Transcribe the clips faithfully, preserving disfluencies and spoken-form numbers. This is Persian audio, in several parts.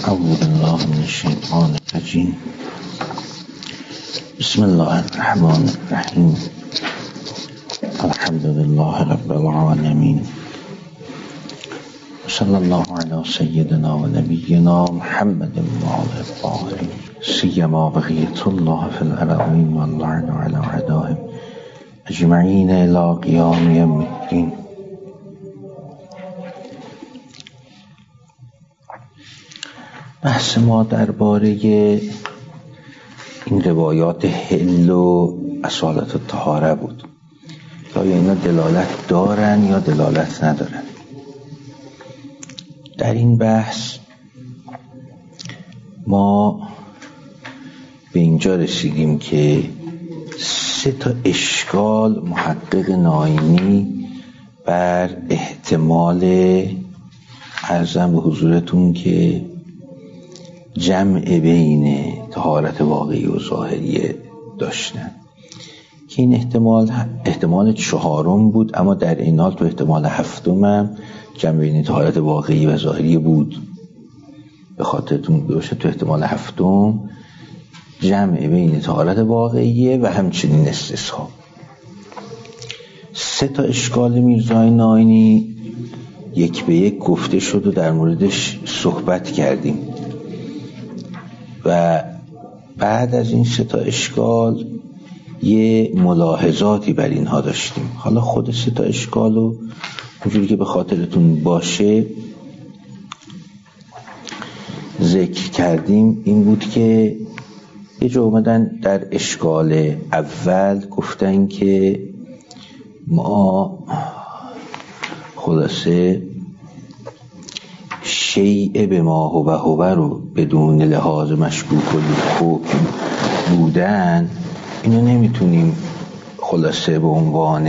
اعوذ بالله من الشیطان الرجیم. بسم الله الرحمن الرحیم. الحمد لله رب العالمین. صلی الله علی سیدنا و نبینا محمد و آله الطاهرین، سیما بقیة الله فی الارضین و اللعن علی اعدائهم اجمعین الی قیام یوم الدین. بحث ما درباره این روایات حل و اصالت الطهاره بود. آیا اینا دلالت دارن یا دلالت ندارن؟ در این بحث ما به اینجا رسیدیم که سه تا اشکال محقق ناینی بر احتمال عرضم به حضورتون که جمع بین طهارت واقعی و ظاهری داشتن، که این احتمال احتمال چهارم بود، اما در این حال تو احتمال هفتم هم جمع بین طهارت واقعی و ظاهری بود. به خاطرتون باشه تو احتمال هفتم جمع بین طهارت واقعی و همچنین استثناء. سه تا اشکال میرزای ناینی یک به یک گفته شد و در موردش صحبت کردیم و بعد از این سه تا اشکال یه ملاحظاتی بر اینها داشتیم. حالا خود سه تا اشکال رو اونجوری که به خاطرتون باشه ذکر کردیم. این بود که یه جا اومدن در اشکال اول گفتن که ما خلاصه شیء به ما هو هو رو بدون لحاظ مشکوک و حکم بودن، اینو نمیتونیم خلاصه به عنوان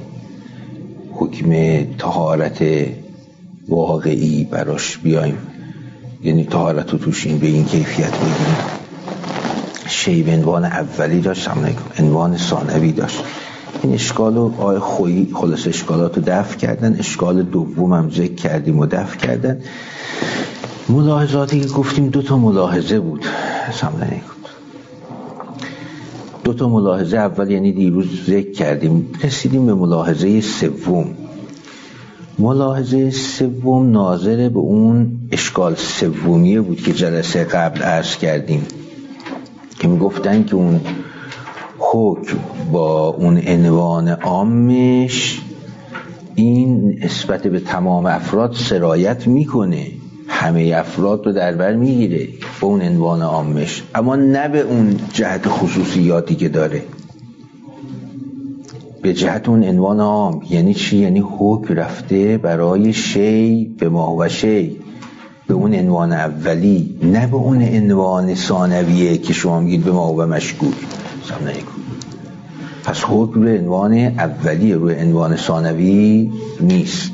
حکم طهارت واقعی براش بیایم، یعنی طهارت رو توش این به این کیفیت بگیریم. شیء به عنوان اولی داشت، عنوان ثانوی داشت. این اشکال رو آقای خویی خلاصه اشکالات رو دفع کردن. اشکال دوم هم ذکر کردیم و دفع کردن. ملاحظاتی که گفتیم دو تا ملاحظه بود، سمدنی بود. دو تا ملاحظه اول یعنی دیروز ذکر کردیم، رسیدیم به ملاحظه سوم. ملاحظه سوم ناظر به اون اشکال سومیه بود که جلسه قبل عرض کردیم که میگفتن که اون حکم با اون عنوان عامش این نسبت به تمام افراد سرایت میکنه، همه افراد رو در بر میگیره با اون عنوان عامش، اما نه به اون جهت خصوصیاتی که داره، به جهت اون عنوان عام. یعنی چی؟ یعنی حکم رفته برای شی به ما و شی به اون عنوان اولی، نه به اون عنوان ثانویه که شما میگید به ما و مشکوک. پس حکم روی عنوان اولی روی عنوان ثانوی نیست.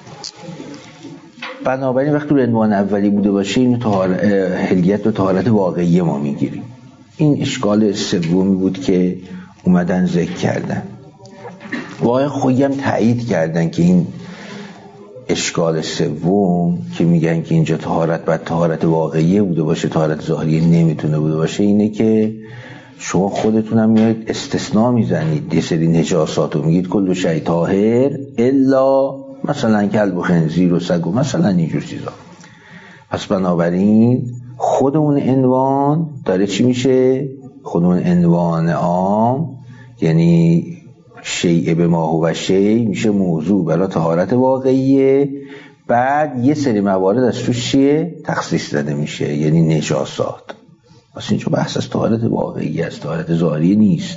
بنابراین وقتی روی عنوان اولی بوده باشه اینو طهارت حلیت و طهارت واقعی ما میگیریم. این اشکال سومی بود که اومدن ذکر کردن. واقعا خودم تایید کردن که این اشکال سوم که میگن که اینجا طهارت باید طهارت واقعی بوده باشه، طهارت ظاهری نمیتونه بوده باشه، اینه که شما خودتون هم میایید استثناء میزنید. یه سری نجاسات رو میگید کل شیء طاهر الا مثلا کلب و خنزیر و سگ و مثلا اینجور چیزا. پس بنابراین خود اون عنوان داره چی میشه؟ خود اون عنوان عام یعنی شیء به ما هو شیء میشه موضوع برای طهارت واقعیه. بعد یه سری موارد از توش چیه؟ تخصیص داده میشه، یعنی نجاسات. پس اینجا بحث از طهارت واقعی است، طهارت ظاهری نیست.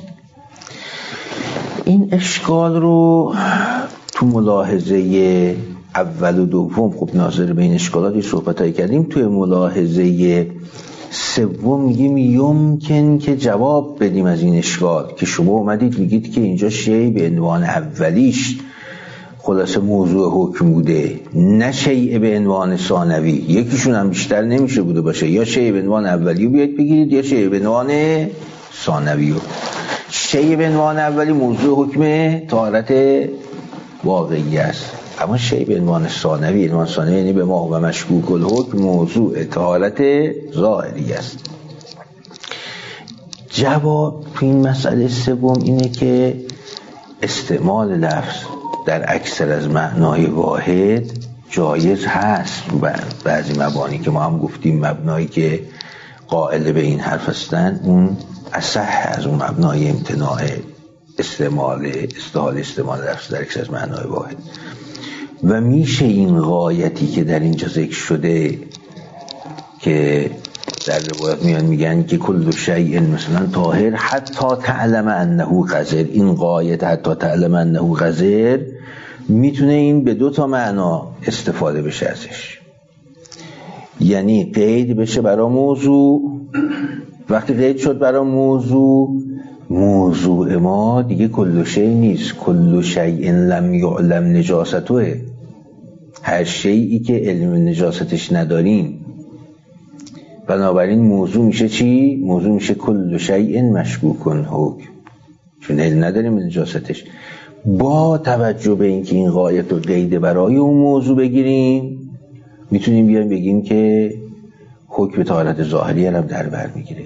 این اشکال رو تو ملاحظه اول و دوم خب ناظر به این اشکالاتی صحبتایی کردیم. توی ملاحظه سوم میگیم یمکن که جواب بدیم از این اشکال که شما اومدید میگید که اینجا شیء به عنوان اولیش خلاصه موضوع حکم بوده، نه شیء به عنوان ثانوی. یکیشون هم بیشتر نمیشه بوده باشه، یا شیء به عنوان اولی بیاید بگیرید یا شیء به عنوان ثانوی. شیء به عنوان اولی موضوع حکم طهارت واقعی است، اما شی به عنوان ثانوی، عنوان ثانوی یعنی به ما و مشکوک الحکم موضوع طهارت ظاهری است. جواب تو این مسئله سوم اینه که استعمال لفظ در اکثر از معنای واحد جایز هست. و بعضی مبانی که ما هم گفتیم مبنایی که قائل به این حرف هستن اون اصح از اون مبنای امتناع استعمال استحال استعمال لفظ در اکثر از معنای واحد. و میشه این غایتی که در اینجا ذکر شده که در روایت میان میگن که کل شیء مثلا طاهر حتی تعلم انه قذر، این غایت حتی تعلم انه قذر میتونه این به دو تا معنا استفاده بشه ازش. یعنی قید بشه برای موضوع، وقتی قید شد برای موضوع، موضوع ما دیگه کل شیء نیست، کل شیء لم یعلم نجاسته، هر شیئی که علم نجاستش نداریم. بنابراین موضوع میشه چی؟ موضوع میشه کل شیء مشکوک حکم، چون علم نداریم نجاستش. با توجه به اینکه این غایت رو قید برای اون موضوع بگیریم، میتونیم بیایم بگیم که حکم طهارت ظاهری هم در بر میگیره.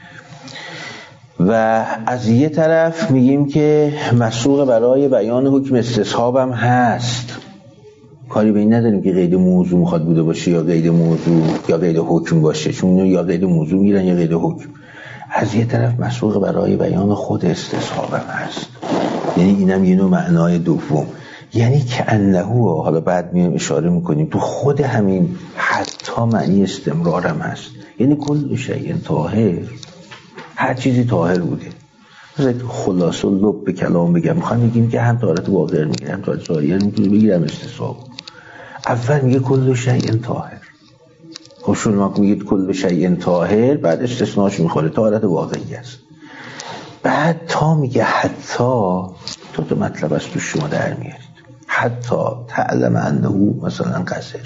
و از یه طرف میگیم که مسوغ برای بیان حکم استصحاب هم هست، کاری به این نداریم که قید موضوع میخواد بوده باشه یا قید موضوع یا قید حکم باشه، چون یا قید موضوع میگیرن یا قید حکم. از یه طرف مسوغ برای بیان خود استصحاب هم هست، یعنی اینم یه نوع معنای دوم، یعنی که انه، حالا بعد میایم اشاره میکنیم تو خود همین حتی معنی استمرار هم هست، یعنی کل شیء طاهر، هر چیزی طاهر بوده. مثلا خلاصه لب به کلام بگم، میخوام بگیم که هم طهارت واقع میگیرم، هم طهارت ظاهری میتونه بگیرم استصحاب. اول میگه کل شیء طاهر، خب شما میگید کل شیء طاهر، بعد استثناش میخوره طهارت واقعی است. بعد تا میگه حتی، تو تو مطلب از تو شما در میارید، حتی تعلم انه مثلا قذر،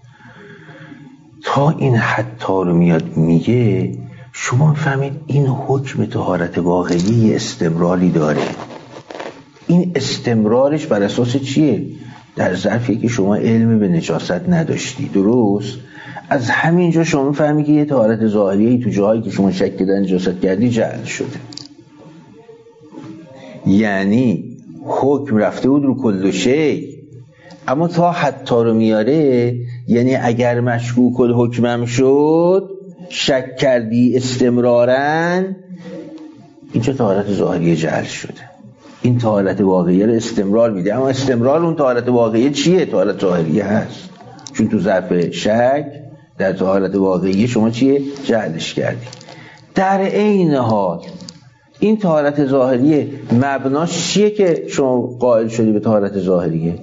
تا این حتی رو میاد میگه شما فهمید این حکم طهارت واقعی استمراری داره. این استمرارش بر اساس چیه؟ در ظرفی که شما علم به نجاست نداشتی، درست؟ از همینجا شما فهمی که یه طهارت ظاهری تو جایی که شما شک در نجاست کردی جعل شده. یعنی حکم رفته بود رو کل شیء، اما تا حتی رو میاره، یعنی اگر مشکوک الحکمم شد، شک کردی استمرارن، اینجا طهارت ظاهری جعل شده. این طهارت واقعی رو استمرار میده، اما استمرار اون طهارت واقعی چیه؟ طهارت ظاهری هست، چون تو ظرف شک در طهارت واقعی شما چیه؟ جعلش کردی. در عین حال این طهارت ظاهریه مبناش چیه که شما قائل شدی به طهارت ظاهریه؟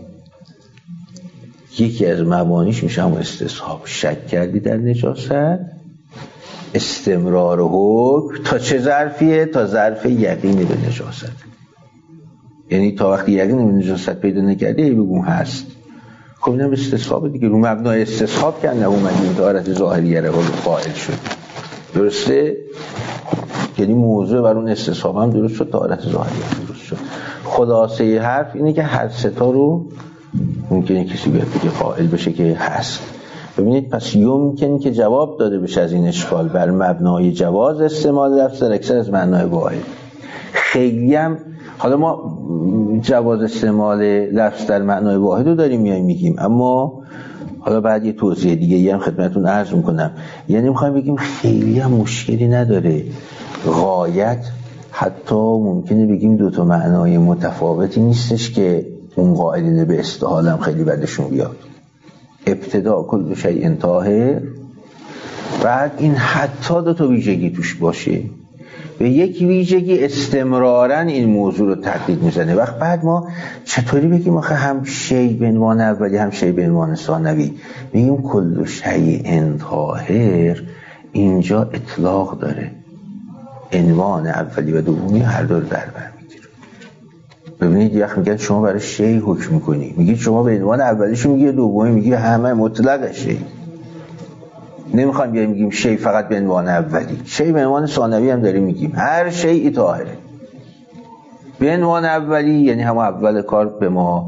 یکی از مبانیش میشه هم استصحاب، شک کردی در نجاست، استمرار حکم تا چه ظرفیه؟ تا ظرف یقین به نجاست. یعنی تا وقتی یقین به نجاست پیدا نکردی بگم هست. خب اینم استصحاب دیگه، رو مبنای استصحاب کنه اومدیم طهارت ظاهریه رو قائل شد، درسته؟ یعنی موضوع بر اون استصحاب هم درست شد، طهارت ظاهریه درست شد. خلاصه حرف اینه که هر ستا رو ممکنه کسی بیاد بگه قائل بشه که هست. ببینید پس یمکن که جواب داده بشه از این اشکال بر مبنای جواز استعمال لفظ در اکثر از معنای واحد. خیلی هم حالا ما جواز استعمال لفظ در معنای واحد رو داریم میایم میگیم، اما حالا بعد یه توضیح دیگه هم خدمتتون عرض میکنم. یعنی میخوایم بگیم خیلی هم مشکلی نداره، غایت حتی ممکنه بگیم دوتا معنای متفاوتی نیستش که اون قائلین به استحال هم خیلی بدشون بیاد. ابتدا کل شیء طاهر، بعد این حتی دو تا ویژگی توش باشه، به یک ویژگی استمرارن این موضوع رو تحقیق میزنه. وقت بعد ما چطوری بگیم آخه هم شیء به عنوان اولی هم شیء به عنوان ثانوی؟ میگیم کل شیء طاهر اینجا اطلاق داره، عنوان اولی و دومی هر دو رو در بر میگیره. ببینید یه وقت میگن شما برای شیء حکم میکنی، میگید شما به عنوان اولیشو میگی، دومی میگی، همه مطلق شیء. نمیخوایم بیایم میگیم شیء فقط به عنوان اولی، شیء به عنوان ثانوی هم داریم میگیم، هر شیء طاهره. به عنوان اولی یعنی هم اول کار به ما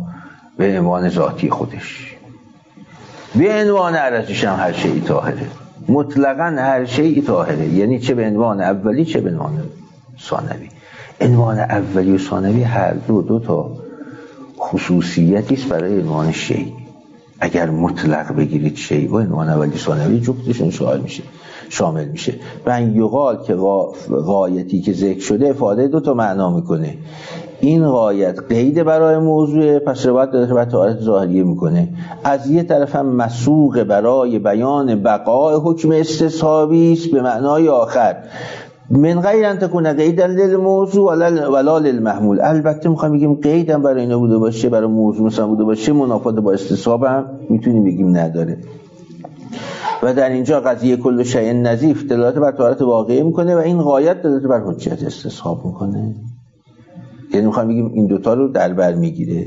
به عنوان ذاتی خودش، به عنوان عرضش هم هر شیء طاهره، مطلقاً هر شیء طاهره، یعنی چه به عنوان اولی چه به عنوان ثانوی. عنوان اولی و ثانوی هر دو دو تا خصوصیتی است برای عنوان شیء. اگر مطلق بگیرید شیء و عنوان اولی ثانوی جفتشون شامل میشه شامل میشه و این یقال که غایتی که ذکر شده افاده دو تا معنا میکنه. این غایت قید برای موضوع، پس روایت داره به طهارت ظاهریه میکنه. از یه طرف هم مسوق برای بیان بقای حکم استصحابی است به معنای آخر، من غیر ان تکون قیدا للموضوع ولا للمحمول. البته میخوام بگیم قیدم برای اینا بوده باشه، برای موضوع مثلا بوده باشه، منافات با استصحاب هم میتونیم بگیم نداره. و در اینجا قضیه کل شیء نظیف دلالت بر طهارت واقعی میکنه و این غایت دلالت بر حجت استصحاب میکنه. یعنی میخوام بگیم این دوتا رو در بر میگیره.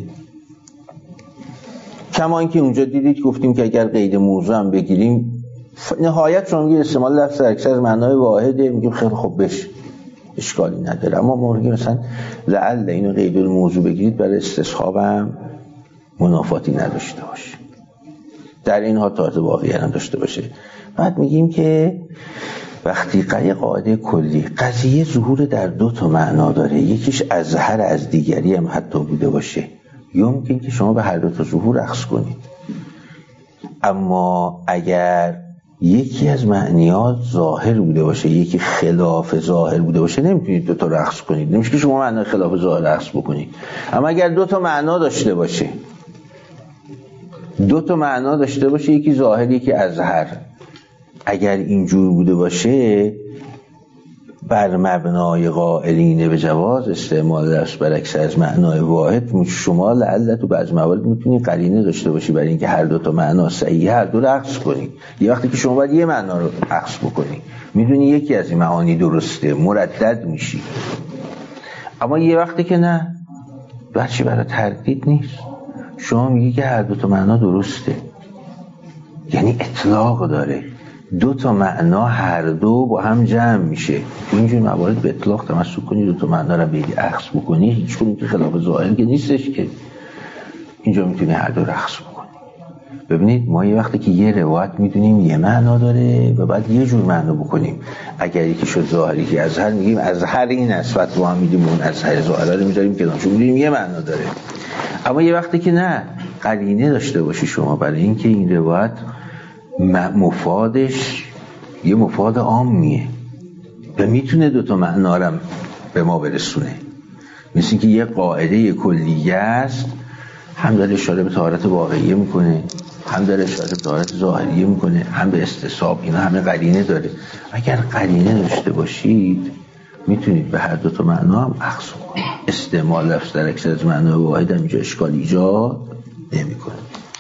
کما اینکه اونجا دیدید گفتیم که اگر قید موضوع هم بگیریم نهایت شما میگید استعمال لفظ اکثر معنای واحده، میگیم خیلی خوب بش اشکالی نداره. اما ما میگیم مثلا لعل اینو قید الموضوع بگیرید برای استصحاب هم منافاتی نداشته باشه، در این حال طهارت واقعی هم داشته باشه. بعد میگیم که وقتی قضیه قاعده کلی قضیه ظهور در دو تا معنا داره، یکیش اظهر از دیگری هم حتی بوده باشه، یمکن که شما به هر دو تا ظهور اخذ کنید. اما اگر یکی از معنیات ظاهر بوده باشه یکی خلاف ظاهر بوده باشه نمیتونید دو تا رو اخذ کنید، نمیشه که شما معنی خلاف ظاهر اخذ بکنید. اما اگر دو تا معنا داشته باشه دو تا معنا داشته باشه یکی ظاهر یکی اظهر، اگر اینجور بوده باشه بر مبنای قائلین به جواز استعمال لفظ بر اکثر از معنای واحد، شما لعل تو بعض موارد میتونید قرینه داشته باشی برای اینکه هر دو تا معنا صحیح هر دو رو اخذ کنید. یه وقتی که شما باید یه معنا رو اخذ بکنید، میدونی یکی از این معانی درسته، مردد میشی. اما یه وقتی که نه، بچه برای تردید نیست، شما میگی که هر دو تا معنا درسته، یعنی اطلاق داره، دو تا معنا هر دو با هم جمع میشه. تو اینجور موارد به اطلاق تمسک کنی، دو تا معنا رو بگی اخذ بکنی، هیچ کنی که خلاف ظاهر که نیستش که اینجا میتونی هر دو رو اخذ بکنی. ببینید ما یه وقتی که یه روایت میدونیم یه معنا داره و بعد یه جور معنا بکنیم، اگر یکی شد ظاهری که اظهر میگیم اظهر این است، فتوا هم میدیم اون اظهر ظاهر رو میذاریم کنار، چون میدونیم یه معنا داره. اما یه وقتی که نه، قرینه داشته باشی شما برای اینکه این روایت مفادش یه مفاد عامیه و میتونه دوتا معنا رو به ما برسونه، مثل اینکه یه قاعده کلیه است، هم داره اشاره به طهارت واقعیه میکنه، هم داره اشاره به طهارت ظاهریه میکنه، هم به استصحاب، اینا همه قرینه داره. اگر قرینه داشته باشید میتونید به هر دوتا معنا هم اخذ کنید. استعمال لفظ در اکثر از معنای واحد هم اینجا اشکال ایجاد نمیکنه.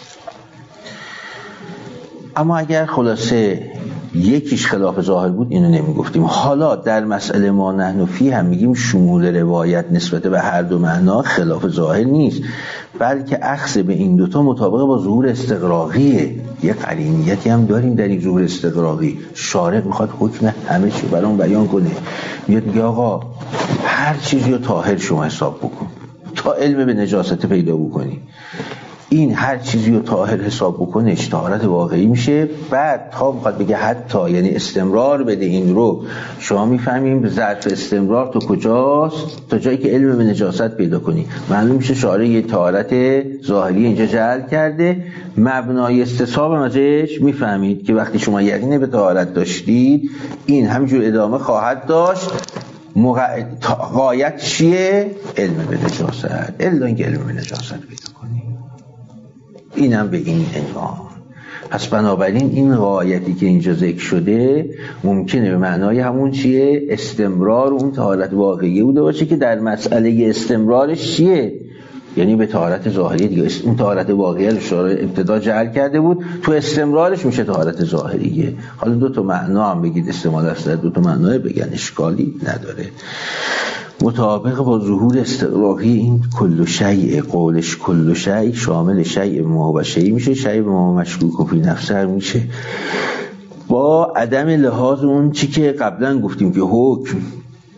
اما اگر خلاصه یکیش خلاف ظاهر بود اینو نمیگفتیم. حالا در مسئله ما نحن فی هم میگیم شمول روایت نسبت به هر دو معنا خلاف ظاهر نیست، بلکه اخذ به این دوتا مطابق با ظهور استقراقیه. یه قرینیتی هم داریم در این ظهور استقراقی. شارع میخواد حکم همه چی برام بیان کنه، میاد میگه آقا هر چیزی رو طاهر شما حساب بکن تا علم به نجاست پیدا بکنی. این هر چیزی رو طاهر حساب بکنه طهارت واقعی میشه. بعد تا میخواد بگه حتی، یعنی استمرار بده این رو، شما میفهمیم ظرف استمرار تو کجاست، تا جایی که علم به نجاست پیدا کنی. معلوم میشه شارع یه طهارت ظاهری اینجا جعل کرده. مبنای استصحاب هم ازش میفهمید که وقتی شما یقین به طهارت داشتید این همینجور ادامه خواهد داشت. مغ... غایت چیه؟ علم به نجاست. الا اینکه علم به نجاست پیدا کنی، اینم به این عنوان. پس بنابراین این غایتی که اینجا ذکر شده ممکنه به معنای همون چیه؟ استمرار اون طهارت واقعی بوده باشه که در مسئله استمرارش چیه؟ یعنی به طهارت ظاهری دیگه. اون طهارت واقعی رو شارع ابتدا جعل کرده بود، تو استمرارش میشه طهارت ظاهریه. حالا دو تا معنا هم بگید استعمال است، دو تا معنا بگن اشکالی نداره. مطابق با ظهور استقراقی این کل شیء، قولش کل شیء شامل شیء مباشری میشه، شیء مشکوک و فی نفسه میشه. با عدم لحاظ اون چی که قبلا گفتیم که حکم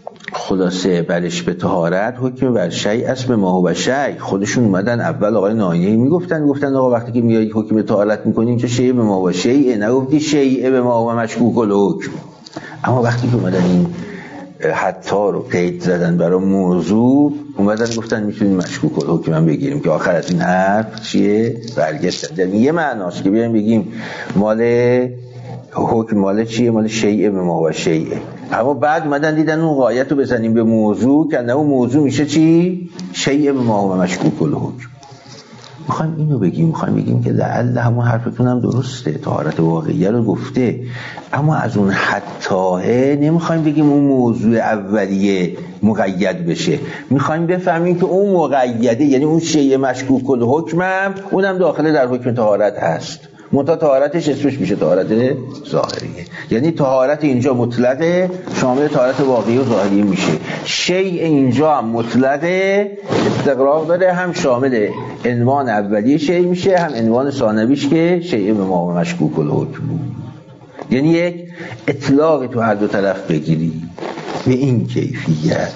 خلاصه برش به طهارت حکم بر شیء است به ما هو شیء. خودشون اومدن اول آقای ناینی میگفتن میگفتن آقا وقتی که میای حکم طهارت میکنی اینجا شیء به ما هو شیء، نگفتی شیء به ما هو مشکوک الحکم. اما وقتی که اومدن این حتی رو قید زدن برای موضوع، اومدن گفتن میتونیم مشکوک الحکم هم بگیریم که آخر از این حرف چیه؟ برگشت زدن. یه معناست که بیایم بگیم مال حکم مال چیه؟ مال شیء به ما هو شیء. اما بعد اومدن دیدن اون غایت رو بزنیم به موضوع که نه اون موضوع میشه چی؟ شیء به ما هو مشکوک الحکم. میخوایم اینو بگیم، میخوایم بگیم که لعل همون حرفتون هم درسته، طهارت واقعیه رو گفته، اما از اون حتی نمیخوایم بگیم اون موضوع اولیه مقید بشه، میخوایم بفهمیم که اون مقیده یعنی اون شیء مشکوک الحکم هم اونم داخل در حکم طهارت هست. منتها طهارتش اسمش میشه طهارت ظاهریه، یعنی طهارت اینجا مطلقه شامل طهارت واقعی و ظاهری میشه. شیء اینجا هم مطلقه استقراق داره، هم شامل عنوان اولیه شیء میشه هم عنوان ثانویش که شیء به ما هو مشکوک الحکم. یعنی یک اطلاقی تو هر دو طرف بگیری به این کیفیت،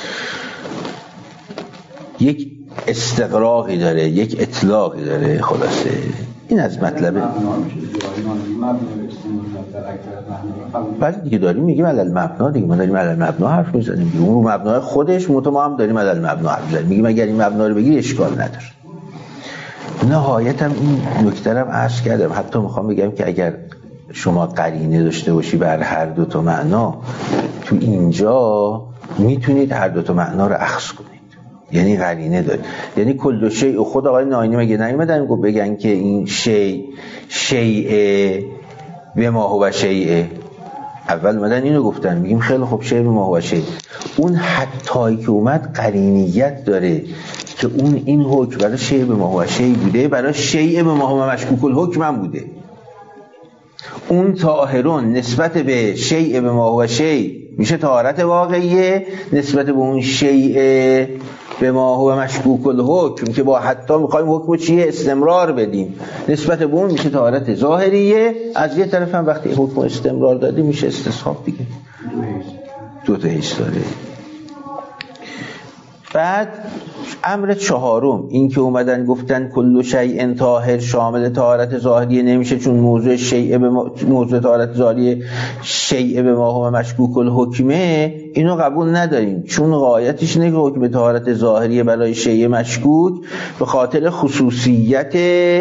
یک استقراقی داره، یک اطلاقی داره. خلاصه این از مطلبه. بعد دیگه داریم میگیم علل مبنا، دیگه ما داریم علل مبنا حرف میزنیم، اون رو مبنای خودش، متو ما هم داریم علل مبنا حرف میزنیم، میگیم اگر این مبنا رو بگیری اشکال نداره. نهایت هم این نکته رو عرض کردم، حتی میخوام بگم که اگر شما قرینه داشته باشی بر هر دو تا معنا، تو اینجا میتونید هر دو تا معنا رو اخذ کنید، یعنی قرینه داره. یعنی کل شیء، خود آقای ناینی مگه نیومدن گفت بگن که این شیء شیء به ما هو شیء؟ اول اومدن اینو گفتن، میگیم خیلی خوب شیء به ما هو شیء. اون حتی که اومد قرینیت داره که اون این حکم برای شیء به ما هو شیء بوده، برای شیء به ما هو مشکوک الحکم هم بوده. اون طاهرون نسبت به شیء به ما هو شیء میشه طهارت واقعیه، نسبت به اون شیء به ما هو مشکوک الحکم که با حتی میخوایم حکم چیه استمرار بدیم، نسبت به اون میشه طهارت ظاهریه. از یه طرف هم وقتی حکم استمرار دادی میشه استصحاب دیگه، دو تا حیث داره. بعد امر چهارم این که اومدن گفتن کل شیء طاهر شامل طهارت ظاهریه نمیشه، چون موضوع شیء به ما... موضوع طهارت ظاهریه شیء به ما هو مشکوک الحکمه، اینو قبول نداریم، چون غایتش اینه که حکم طهارت ظاهریه برای شیء مشکوک به خاطر خصوصیت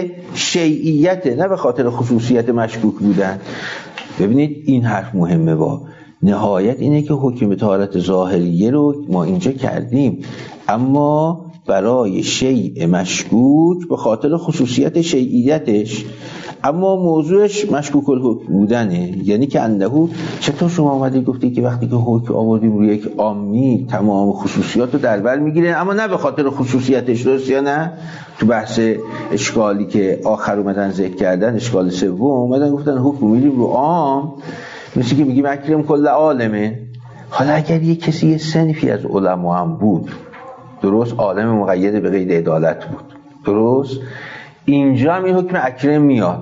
شیعیته، نه به خاطر خصوصیت مشکوک بودن. ببینید این حرف مهمه، با نهایت اینه که حکم طهارت ظاهریه رو ما اینجا کردیم، اما برای شیء مشکوک به خاطر خصوصیت شیعیتش، اما موضوعش مشکوک الحکم بودنه. یعنی که اندهو چطور شما اومدی گفتی که وقتی که حکم آوردیم روی یک عامی تمام خصوصیات رو در بر میگیره، اما نه به خاطر خصوصیتش، درست یا نه؟ تو بحث اشکالی که آخر اومدن ذکر کردن، اشکال سوم، اومدن گفتن حکم میگیریم رو عام، مثل که میگیم اکرم کل عالمه. حالا اگر یک کسی یه صنفی از علما هم بود، درست، عالم مقید به قید عدالت بود، درست، اینجا هم این حکم اکرم میاد.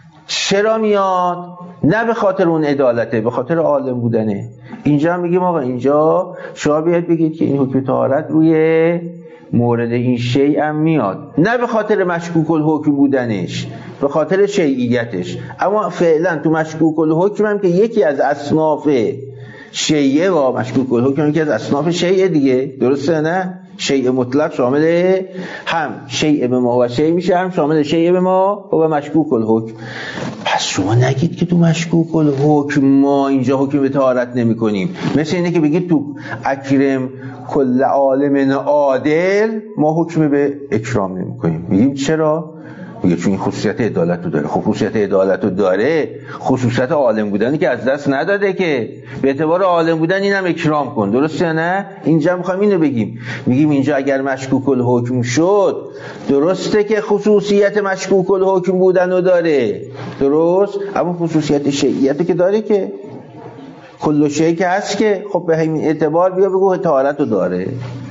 چرا میاد؟ نه به خاطر اون عدالته، به خاطر عالم بودنه. اینجا هم میگیم آقا اینجا شما بیاید بگید که این حکم طهارت روی مورد این شیء هم میاد، نه به خاطر مشکوک الحکم بودنش، به خاطر شیعیتش. اما فعلا تو مشکوک الحکم هم که یکی از اصناف شیعه و مشکوک الحکم هم که از اصناف شیعه دیگه، درسته نه؟ شیء مطلق شامل هم شیء به ما و شیء میشه، هم شامل شیء به ما و مشکوک الحکم. پس شما نگید که تو مشکوک الحکم ما اینجا حکم به طهارت نمی کنیم، مثل اینه که بگید تو اکرم کل عالم عادل ما حکم به اکرام نمی کنیم. میگیم چرا؟ میگه چون این خصوصیت عدالت رو داره. خصوصیت عدالت رو داره، خصوصیت عالم بودنی که از دست نداده، که به اعتبار عالم بودن اینم اکرام کن، درسته یا نه؟ اینجا میخوایم اینو بگیم، میگیم اینجا اگر مشکوک الحکم شد، درسته که خصوصیت مشکوک الحکم بودن رو داره، درست، اما خصوصیت شیعیت که داره، که کل شیء که هست، که خب به همین اعتبار بیا بگو طهارت رو داره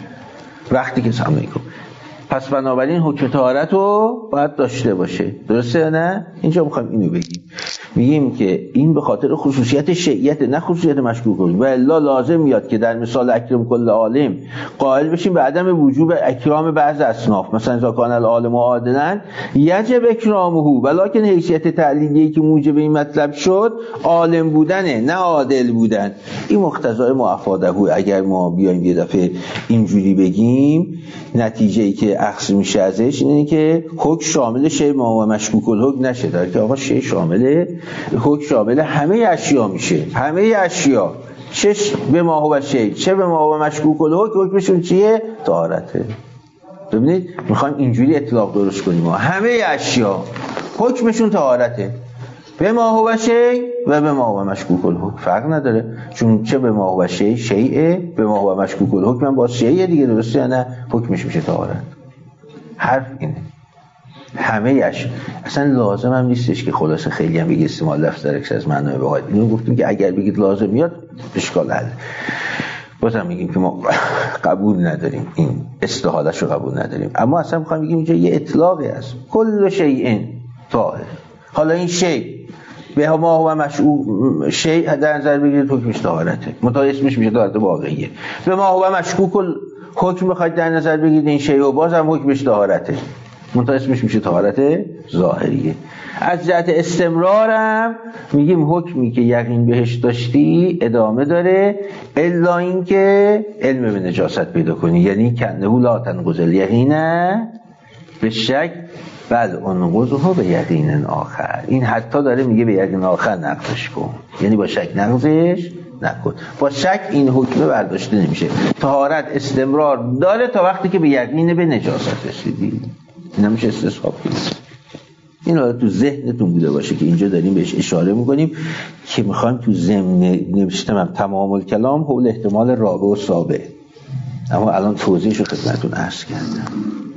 وقتی که سمع کن. پس بنابراین حکم طهارت رو باید داشته باشه، درسته یا نه؟ اینجا میخوایم اینو بگیم. میگیم که این به خاطر خصوصیت شیعیت نه خصوصیت مشکوک و الا لازم میاد که در مثال اکرم کل عالم قائل بشیم به عدم وجوب اکرام بعض اصناف، مثلا اذا کان العالم عادلا یجب اکرامه، ولکن حیثیت تعلیلیه که موجب این مطلب شد عالم بودنه نه عادل بودن. این مقتضای معفاده. اگر ما بیایم یه دفعه اینجوری بگیم نتیجه ای که اخذ میشه ازش اینه که حکم شامل شی ما و مشکوک الحکم نشه، در که آقا شی شامل حکم شامل همه اشیا میشه، همه اشیا چه به ما هو شی چه به ما و مشکوک الحکم حکمشون چیه؟ طهارته. ببینید میخوایم اینجوری اطلاق درست کنیم، ما همه اشیا حکمشون طهارته، به ما هو شی و به ما هو مشکوک الحکم فرق نداره، چون چه به ما هو شی شیء، به ما هو مشکوک الحکم هم با شیء دیگه، درسته یا نه؟ حکمش میشه طهارت. حرف اینه همه اش اصلا لازم هم نیستش که خلاصه خیلی هم بگید استعمال لفظ در عکس از معنای واحد. اینو گفتیم که اگر بگید لازم میاد اشکال حل. بازم میگیم که ما قبول نداریم، این استحاله‌شو رو قبول نداریم، اما اصلا میخوایم بگیم اینجا یه اطلاقی هست، کل شیء طاهر. حالا این شی به ما هو مشکوک شی در نظر بگیرید حکمش طهارته، منتها اسمش میشه طهارت واقعیه. به ما هو مشکوک حکم بخواید در نظر بگیرید این شی و بازم حکمش طهارته، منتها اسمش میشه طهارت ظاهریه. از جهت استمرارم میگیم حکمی که یقین بهش داشتی ادامه داره الا اینکه علم به نجاست پیدا کنی، یعنی کنه لا تنقض الیقینه به شک بل انقضه به یقین آخر. این حتی داره میگه به یقین آخر نقضش کن، یعنی با شک نقضش نکن. با شک این حکمه برداشته نمیشه. طهارت استمرار داره تا وقتی که به یقین به نجاست رسیدی. این نمیشه استصحاب کنید. این رو تو ذهنتون بوده باشه که اینجا داریم بهش اشاره میکنیم که میخوایم تو ضمن نوشتم تمام الکلام حول احتمال رابع و سابع، اما الان توضیحش رو خدمتتون عرض کردم.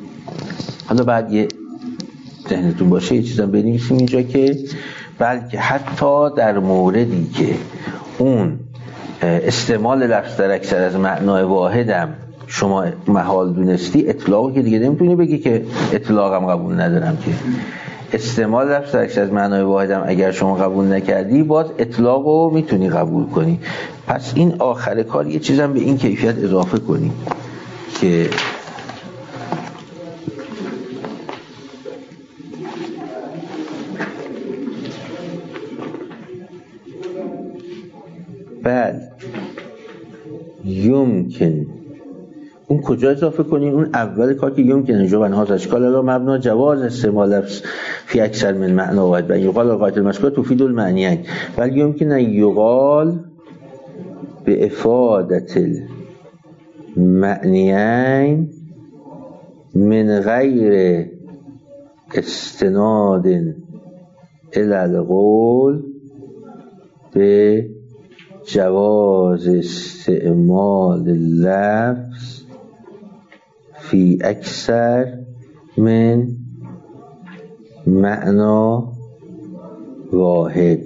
حالا بعد یه ذهنتون باشه یه چیزا بنویسیم اینجا که بلکه حتی در موردی که اون استعمال لفظ در اکثر از معنای واحدم شما محال دونستی، اطلاقی که دیگه نمیتونی بگی که اطلاقم قبول ندارم، که استعمال لفظ در اکثر از معنای واحدم اگر شما قبول نکردی باز اطلاقو میتونی قبول کنی. پس این آخر کار یه چیزم به این کیفیت اضافه کنی که بل یمکن، اون کجا اضافه کنیم؟ اون اول کار که یمکن جوابن ها اشکال الا مبنا جواز استعمال لفظ فی اکثر من معنا واحد و یقال القاعده المذکوره تفید المعنیین بل یمکن یقال به افادت المعنیین من غیر استناد الی القول به جواز استعمال لفظ فی اکثر من معنا واحد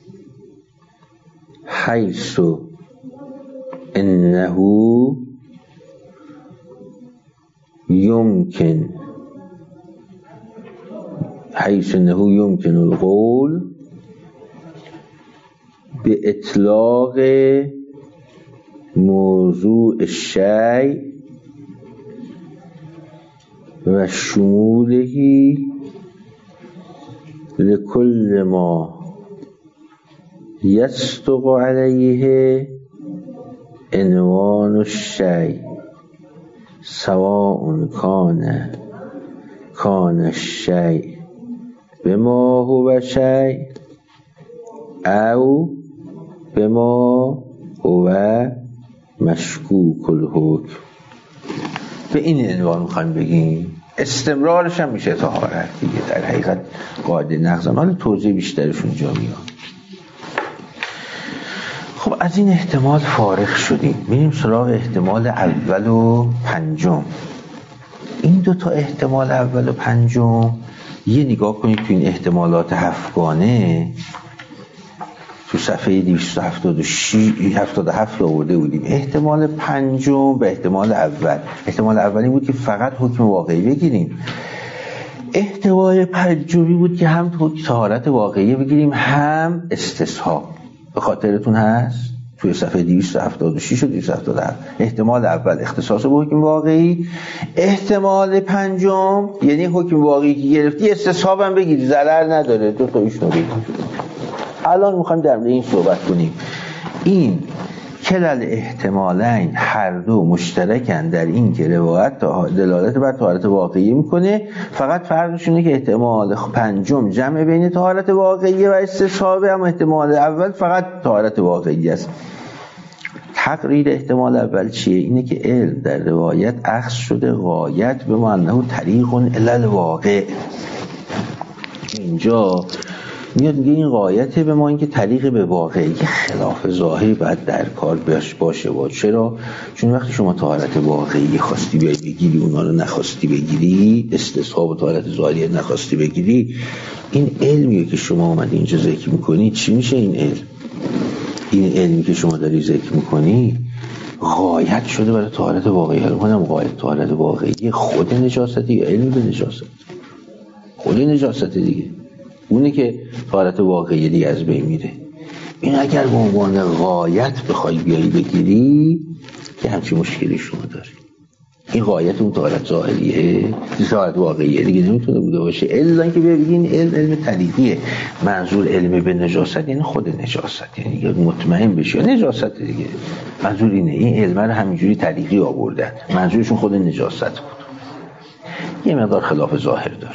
حیث انه یمکن حیث انه یمکن القول به اطلاق موضوع الشیء و شموله لكل ما يصدق عليه عنوان الشيء سواء كان كان الشيء بما هو شيء او بما هو مشکوک الحکم. به این عنوان میخوایم بگیم. استمرارش هم میشه طهارت دیگه. در حقیقت قاعده نقض حالا توضیح بیشترش اونجا میاد. خب از این احتمال فارغ شدیم، میریم سراغ احتمال اول و پنجم. این دو تا احتمال اول و پنجم یه نگاه کنید تو این احتمالات هفتگانه تو صفحه دویست و هفتاد و هفت آورده بودیم. احتمال پنجم به احتمال اول، احتمال اولی بود که فقط حکم واقعی بگیریم. احتمال پنجمی بود که هم تو طهارت واقعی بگیریم هم استصحاب. به خاطرتون هست توی صفحه دویست و هفتاد و شش و دویست و هفتاد و هفت احتمال اول اختصاص به حکم واقعی، احتمال پنجم یعنی حکم واقعی که گرفتی استصحاب هم بگیری، ضرر نداره، دو تا ایشونو بگیر. الان میخوایم در مورد این صحبت کنیم. این کلل احتمالین هر دو مشترکن در این که روایت دلالت بر طهارت واقعی میکنه، فقط فرقشونه که احتمال پنجم جمع بین طهارت واقعی و استصحابه، اما احتمال اول فقط طهارت واقعی است. تقریر احتمال اول چیه؟ اینه که علم در روایت اخذ شده غایت به معنی طریق الی الواقع. اینجا میاد میگه این غایته به ما این که طریق به واقعی که خلاف ظاهر باید در کار باشه. و چرا؟ چون وقتی شما طهارت واقعی خواستی بیای بگیری اونا رو نخواستی بگیری، استصحاب و طهارت ظاهری نخواستی بگیری، این علمیه که شما اومدی اینجا ذکر میکنی چی میشه؟ این علم این علمی که شما داری ذکر میکنی غایت شده برای طهارت واقعی. حالا کنم غایت طهارت واقعی خود نجاستی یا علم به نجاست؟ خود نجاست دیگه، اونه که طهارت واقعی دیگه از بین میره. این اگر به عنوان غایت بخوای بیایی بگیری که همچین مشکلی شما داری. این غایت اون طهارت ظاهریه، طهارت واقعیه دیگه نمیتونه بوده باشه. الا اینکه ببینین علم علم طریقیه. منظور علم به نجاست یعنی خود نجاست، یعنی مطمئن بشی نجاست دیگه. منظور اینه. این علم رو همینجوری طریقی آوردن، منظورشون خود نجاست بود. یه مقدار خلاف ظاهر داره،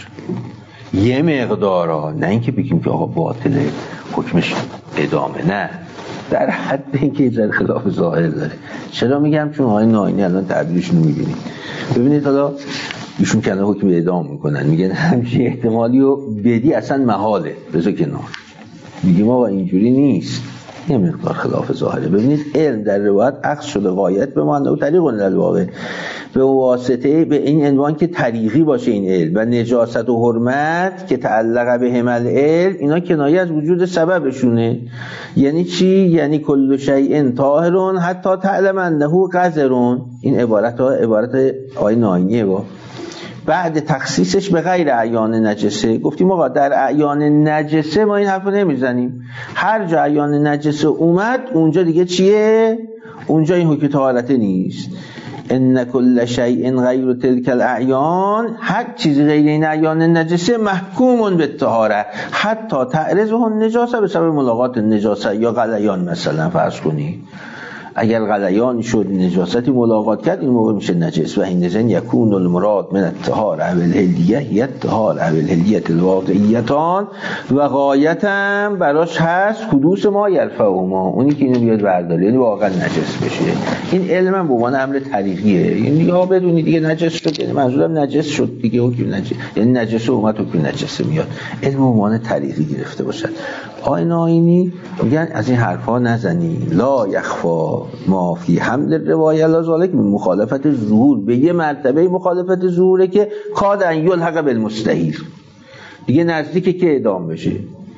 یه مقدارا، نه اینکه بگیم که آقا باطله حکمش ادامه، نه، در حد اینکه یه ذره خلاف ظاهر داره. چرا میگم؟ چون آقای ناینی الان تعبیرشون رو میبینید. ببینید حالا ایشون کنه حکم ادامه میکنن، میگن همچین احتمالی رو بدی اصلا محاله، بذار کنار. میگیم آقا اینجوری نیست، یه مقدار خلاف ظاهره. ببینید علم در روایت اخذ شده غایت به معنی و طریق الی الواقع، به واسطه به این عنوان که طریقی باشه این علم، و نجاست و حرمت که تعلق به همل علم اینا کنایه از وجود سببشونه. یعنی چی؟ یعنی کل شیء طاهر حتی تعلم انه قذر. این عبارت ها عبارت آیه ناینیه. با بعد تخصیصش به غیر اعیان نجسه گفتیم آقا در اعیان نجسه ما این حرفو نمیزنیم. هر جا اعیان نجسه اومد اونجا دیگه چیه؟ اونجا این حکم طهارت نیست. ان کل شیء غیر تلک الاعیان، هر چیز غیر این اعیان نجسه محکوم به طهارت حتی تعرضه النجاسه به سبب ملاقات النجاسه. یا غلیان مثلا فرض کنی اگر غلیان شد نجاستی ملاقات کرد این موقع میشه نجس. و این زن یکون المراد من الطهاره و الهلیه هی الطهاره و الهلیه الواقعیتان و غایتم براش هست حدوث ما یرفعهما، اونی که اینو بیاد برداره یعنی واقعا نجس بشه. این علم به عنوان امر طریقیه، یعنی یا بدونی دیگه نجس شد، یعنی منظورم نجس شد دیگه حکم نجس، یعنی نجس اومد حکم نجس میاد. علم به عنوان طریقی گرفته باشد. آیین آیینی میگن از این حرفا نزنی. لا یخفا ما فی حمل روایه لا ذالک من مخالفت ظهور، به یه مرتبه مخالفت ظهوره که کاد ان یلحق بالمستحیل، دیگه نزدیکه که اعدام بشه.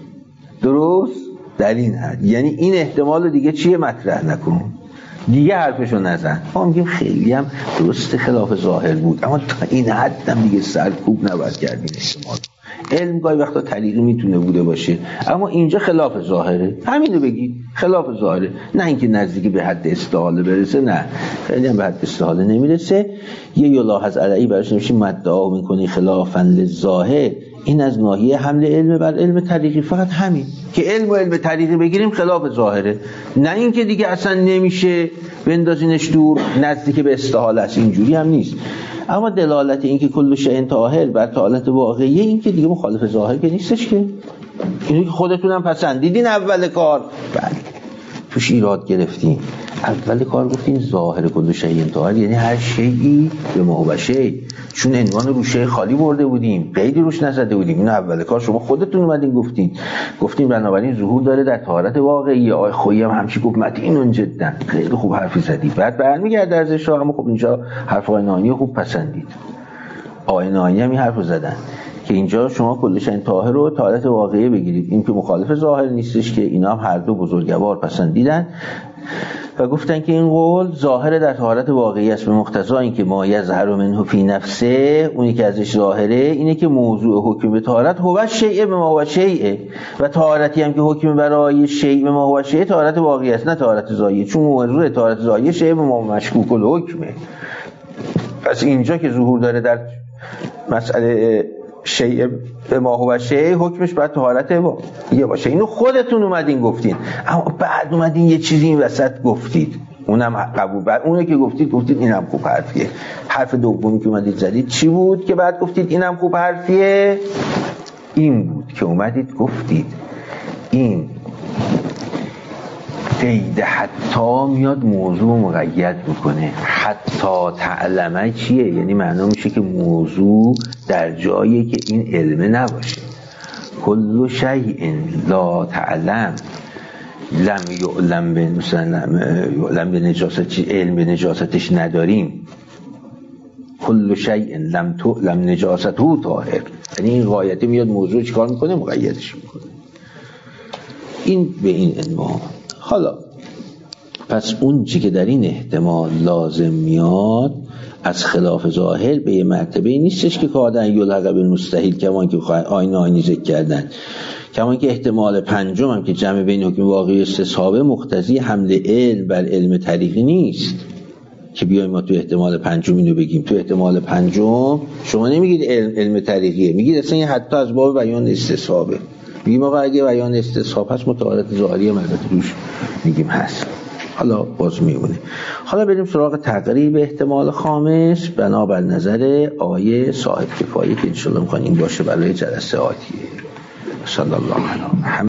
درست؟ در این حد، یعنی این احتمال دیگه چیه مطرح نکن، دیگه حرفشو نزن. ما میگیم خیلی هم درست خلاف ظاهر بود، اما تا این حد هم دیگه سرکوب نباید کردین احتمال. علم گاهی وقتا طریقی میتونه بوده باشه، اما اینجا خلاف ظاهره، همینو بگی خلاف ظاهره، نه اینکه نزدیکی به حد استحاله برسه، نه خیلی هم به حد استحاله نمیرسه. یه یلاحظ علیه براش نمیشه مدعا میکنی خلافا للظاهر، این از ناحیه حمل علم بر علم طریقی، فقط همین که علم و علم طریقی بگیریم خلاف ظاهره، نه اینکه دیگه اصلا نمیشه بندازینش دور نزدیک به استحاله است، اینجوری هم نیست. اما دلالت این که کل شیء طاهر بر طهارت واقعیه، این که دیگه مخالف ظاهر که نیستش، که اینو که خودتونم پسندیدین اول کار. بله توش ایراد گرفتین. اول کار گفتین ظاهر کل شیء طاهر یعنی هر شیئی به ما بشه، چون عنوان رو شیء خالی برده بودیم، قیدی روش نزده بودیم. اینو اول کار شما خودتون اومدین گفتین گفتین بنابراین ظهور داره در طهارت واقعی. آقای خویی هم همچی گفت متین جدا، خیلی خوب حرفی زدی. بعد برمیگرده ازش، اما خب اینجا حرف آقای ناینی خوب پسندید. آقای ناینی هم این حرفو زدن که اینجا شما کل شیء طاهر رو طهارت واقعی بگیرید. این که مخالف ظاهر نیستش که اینا هم هر دو بزرگوار پسندیدن و گفتن که این قول ظاهر در طهارت واقعی است، به مقتضا اینکه ما یظهر منه فی نفسه، اونی که ازش ظاهره اینه که موضوع حکم به طهارت هو شیء به ما هو شیء، و طهارتی هم که حکم برای شیء به ما هو شیء طهارت واقعی است نه طهارت ظاهری، چون موضوع طهارت ظاهری شیء به ما مشکوک الحکمه. پس اینجا که ظهور داره در مسئله شیء به ما هو شیء، حکمش باید طهارت واقعی باشه. اینو خودتون اومدین گفتین، اما بعد اومدین یه چیزی این وسط گفتید، اونم قبول، بعد اونه که گفتید گفتید اینم خوب حرفیه. حرف دومی که اومدید زدید چی بود که بعد گفتید اینم خوب حرفیه؟ این بود که اومدید گفتید این قید حتی میاد موضوع مقید میکنه. حتی تعلمه چیه؟ یعنی معنا میشه که موضوع در جایی که این علمه نباشه. کل شیء لا تعلم لم یعلم به مثلا یعلم به نجاست، علم به نجاستش نداریم. کل شیء لم تعلم نجاسته طاهر، یعنی این غایته میاد موضوع چیکار میکنه؟ مقیدش میکنه. این به این عنوان. حالا پس اون چی که در این احتمال لازم میاد از خلاف ظاهر به یه مرتبه نیستش که کادن یلغب المستحیل، کمان که آینه آینی ذکر کردن، کمان که احتمال پنجم هم که جمع بین حکم واقعی استصحابه مقتضی حمل علم بر علم طریقی نیست که بیایم ما تو احتمال پنجم اینو بگیم. تو احتمال پنجم شما نمیگید علم, علم طریقیه، میگید اصلا حتی از باب بیان استصحابه. میگیم آقا اگه بیان استصحاب هست متعارض ظاهری هم البته روش میگیم هست. حالا باز میمونه. حالا بریم سراغ تقریب احتمال خامس بنابر نظر آیه صاحب کفایه که انشالله میخواین این باشه برای جلسه آتیه. صلی الله علیه و